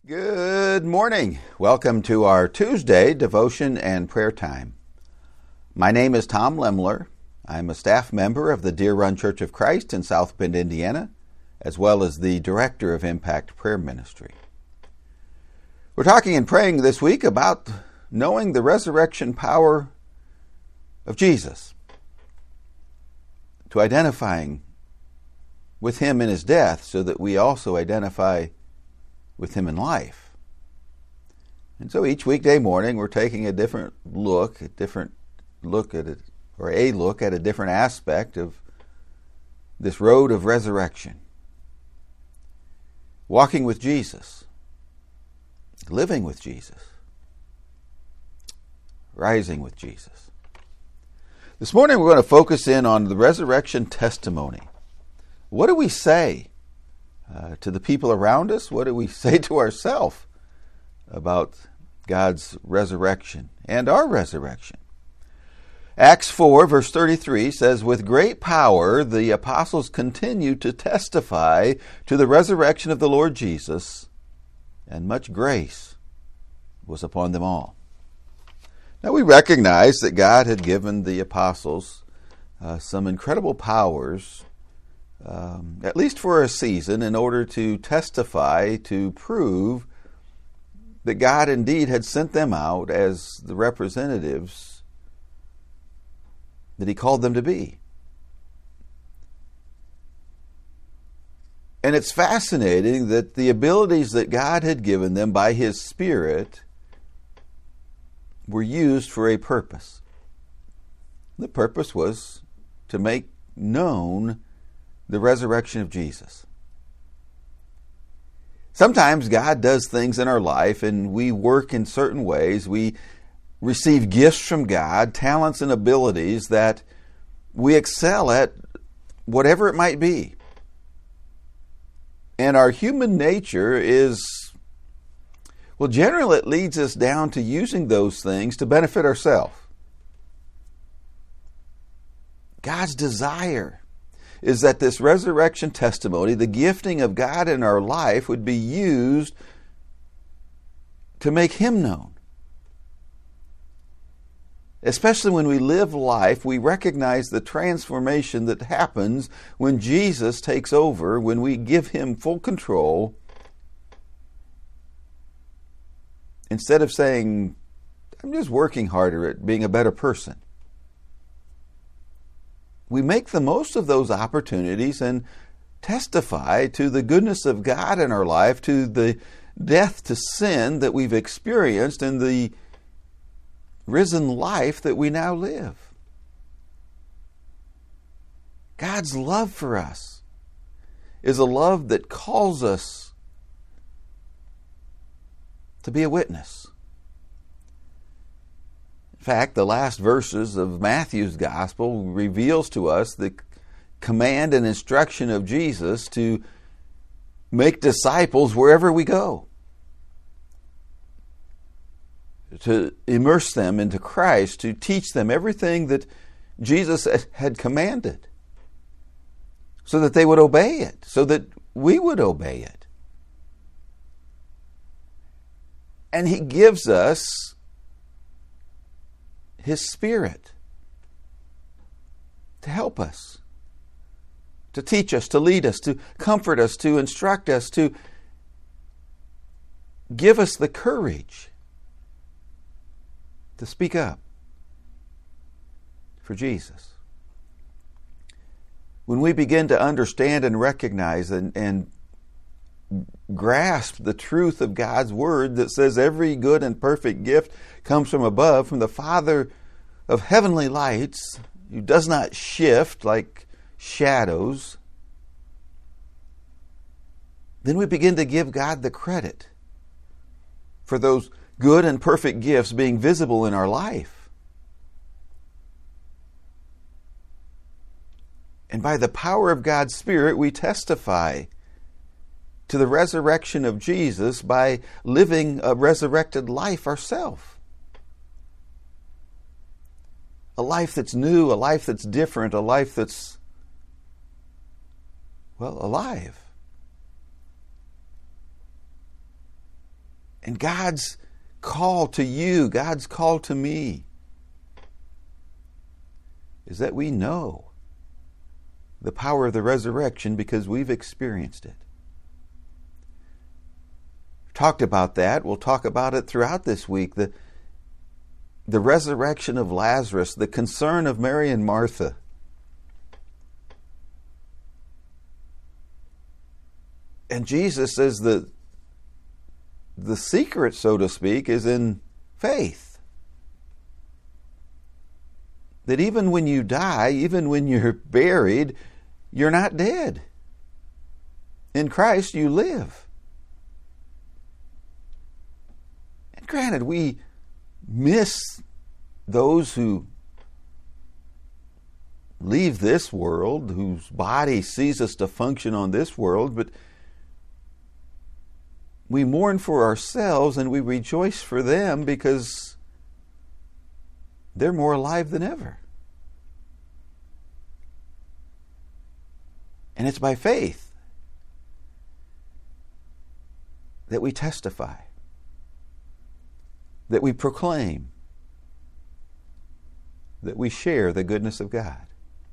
Good morning. Welcome to our Tuesday devotion and prayer time. My name is Tom Lemler. I'm a staff member of the Deer Run Church of Christ in South Bend, Indiana, as well as the director of Impact Prayer Ministry. We're talking and praying this week about knowing the resurrection power of Jesus, to identifying with him in his death so that we also identify with him in life. And so each weekday morning we're taking a look at a different aspect of this road of resurrection. Walking with Jesus, living with Jesus, rising with Jesus. This morning we're going to focus in on the resurrection testimony. What do we say to the people around us? What do we say to ourselves about God's resurrection and our resurrection? Acts 4, verse 33 says, "With great power the apostles continued to testify to the resurrection of the Lord Jesus, and much grace was upon them all." Now we recognize that God had given the apostles some incredible powers, at least for a season, in order to testify, to prove that God indeed had sent them out as the representatives that he called them to be. And it's fascinating that the abilities that God had given them by his Spirit were used for a purpose. The purpose was to make known the resurrection of Jesus. Sometimes God does things in our life and we work in certain ways. We receive gifts from God, talents and abilities that we excel at, whatever it might be. And our human nature generally it leads us down to using those things to benefit ourselves. God's desire is that this resurrection testimony, the gifting of God in our life, would be used to make him known. Especially when we live life, we recognize the transformation that happens when Jesus takes over, when we give him full control. Instead of saying, "I'm just working harder at being a better person," we make the most of those opportunities and testify to the goodness of God in our life, to the death to sin that we've experienced, and the risen life that we now live. God's love for us is a love that calls us to be a witness. In fact, the last verses of Matthew's Gospel reveals to us the command and instruction of Jesus to make disciples wherever we go, to immerse them into Christ, to teach them everything that Jesus had commanded, so that they would obey it, so that we would obey it. And he gives us his Spirit to help us, to teach us, to lead us, to comfort us, to instruct us, to give us the courage to speak up for Jesus. When we begin to understand and recognize and grasp the truth of God's Word that says every good and perfect gift comes from above, from the Father of heavenly lights, who does not shift like shadows, then we begin to give God the credit for those good and perfect gifts being visible in our life. And by the power of God's Spirit, we testify to the resurrection of Jesus by living a resurrected life ourselves. A life that's new, a life that's different, a life that's, alive. And God's call to you, God's call to me, is that we know the power of the resurrection because we've experienced it. Talked about that. We'll talk about it throughout this week. The resurrection of Lazarus, the concern of Mary and Martha. And Jesus says the secret, so to speak, is in faith. That even when you die, even when you're buried, you're not dead. In Christ you live. And granted, we miss those who leave this world, whose body ceases to function on this world, but we mourn for ourselves and we rejoice for them because they're more alive than ever. And it's by faith that we testify, that we proclaim, that we share the goodness of God.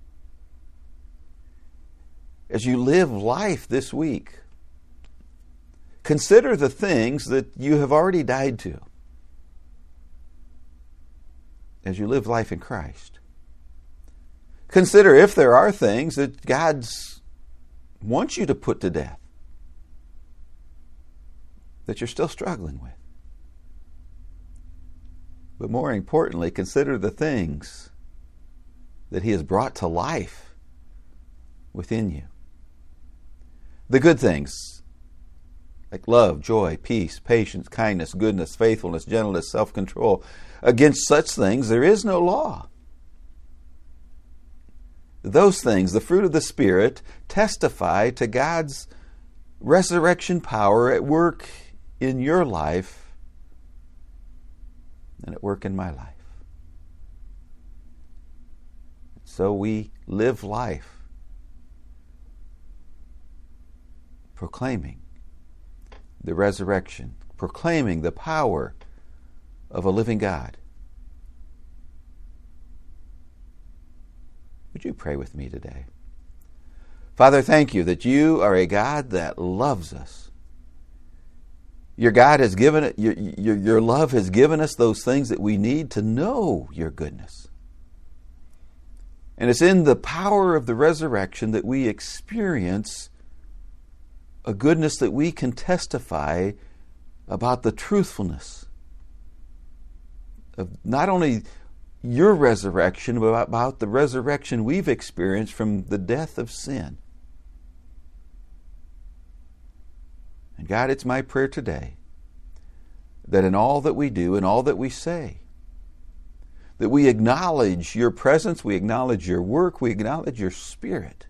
As you live life this week, consider the things that you have already died to as you live life in Christ. Consider if there are things that God wants you to put to death that you're still struggling with. But more importantly, consider the things that He has brought to life within you. The good things, like love, joy, peace, patience, kindness, goodness, faithfulness, gentleness, self-control. Against such things there is no law. Those things, the fruit of the Spirit, testify to God's resurrection power at work in your life and at work in my life. So we live life proclaiming the resurrection, proclaiming the power of a living God. Would you pray with me today? Father, thank you that you are a God that loves us. Your God has given it, your love has given us those things that we need to know your goodness. And it's in the power of the resurrection that we experience a goodness that we can testify about the truthfulness of not only your resurrection, but about the resurrection we've experienced from the death of sin. And God, it's my prayer today that in all that we do and all that we say, that we acknowledge your presence, we acknowledge your work, we acknowledge your Spirit.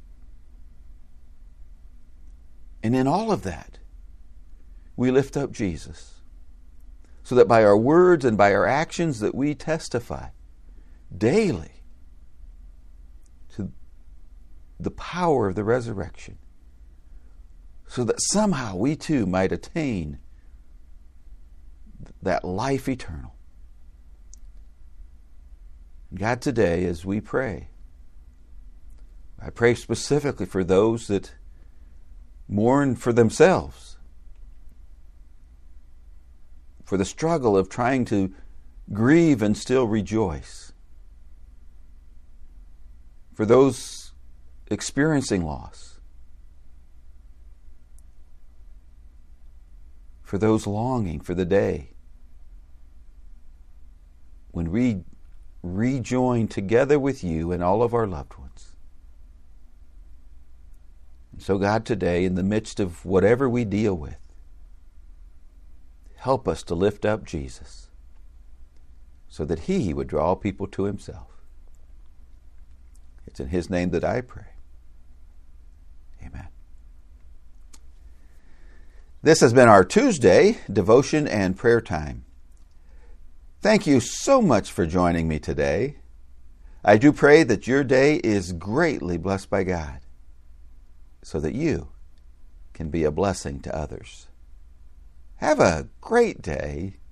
And in all of that, we lift up Jesus, so that by our words and by our actions that we testify daily to the power of the resurrection, so that somehow we too might attain that life eternal. God, today as we pray, I pray specifically for those that mourn for themselves, for the struggle of trying to grieve and still rejoice, for those experiencing loss, for those longing for the day when we rejoin together with you and all of our loved ones. And so God, today, in the midst of whatever we deal with, help us to lift up Jesus so that He would draw people to Himself. It's in His name that I pray. Amen. This has been our Tuesday devotion and prayer time. Thank you so much for joining me today. I do pray that your day is greatly blessed by God, so that you can be a blessing to others. Have a great day.